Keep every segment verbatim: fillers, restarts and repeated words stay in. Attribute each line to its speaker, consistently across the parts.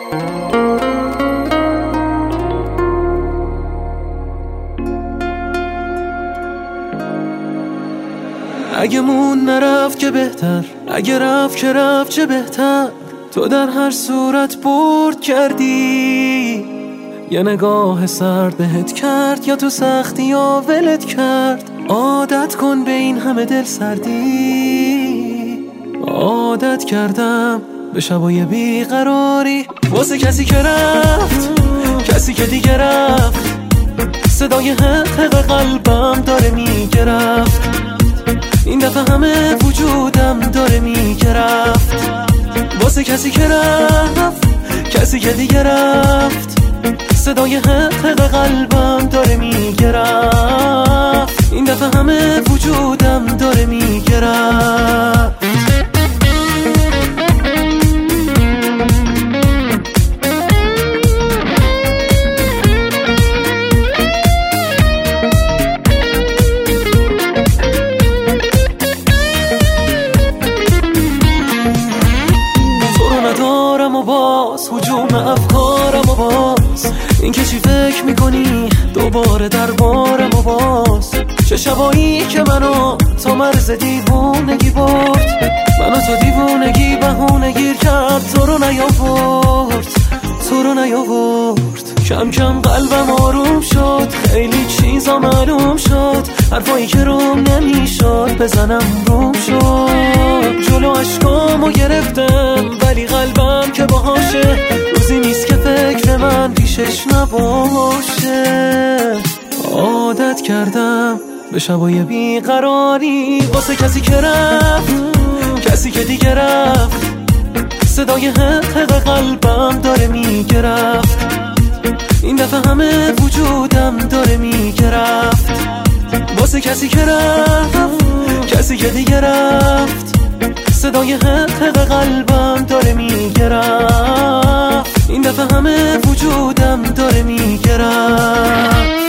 Speaker 1: اگه مون نرفت که بهتر، اگه رفت که رفت چه بهتر. تو در هر صورت برد کردی، یه نگاه سرد بهت کرد، یا تو سختی یا ولت کرد. عادت کن به این همه دل سردی. عادت کردم به شبای بیقراری، واسه کسی که رفت، کسی که دیگه رفت. صدای حق حق قلبم داره میگرفت، این دفعه همه وجودم داره میگرفت. واسه کسی که رفت، کسی که دیگه رفت. صدای حق حق قلبم داره میگرفت، این دفعه همه وجودم داره میگرفت. و باز هجوم افکارم و باز این که چی فکر میکنی دوباره دربارم و باز. چه شبایی که منو تا مرز دیوونگی برد، منو تو دیوونگی بهونه گیر کرد. تو رو نیاورد، تو رو نیاورد. کم کم قلبم آروم شد، خیلی چیزا معلوم شد. حرفایی که روم نمیشد بزنم روم شد. جلو عشقامو گرفتم ولی قلبم که باهاشه. روزی نیست که فکر من پیشش نباشه. عادت کردم به شبای بیقراری، واسه کسی که رفت، کسی که دیگه رفت. صدای حق حق قلبم داره میگرفت، این دفعه همه وجودم داره میگرفت. واسه کسی که رفت، کسی که دیگه رفت. صدای حق حق قلبم داره میگرفت، این دفعه همه وجودم داره میگرفت.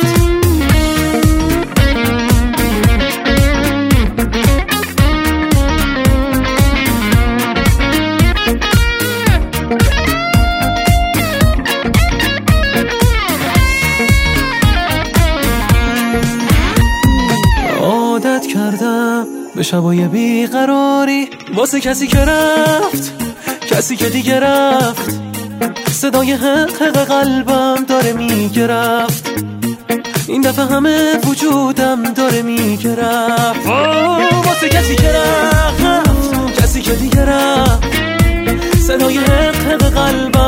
Speaker 1: عادت کردم به شبای بیقراری، واسه کسی که رفت، کسی که دیگه رفت. صدای حق حق قلبم داره میگرفت، این دفعه همه وجودم داره میگرفت. واسه کسی که رفت، کسی که دیگه رفت. صدای حق حق قلبم